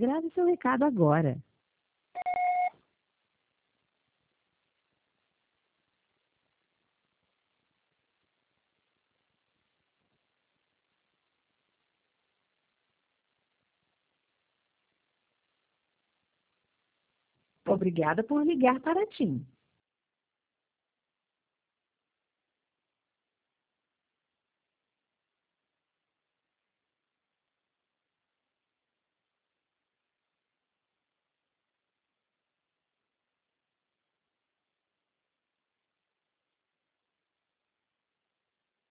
Grave seu recado agora. Obrigada por ligar para a TIM.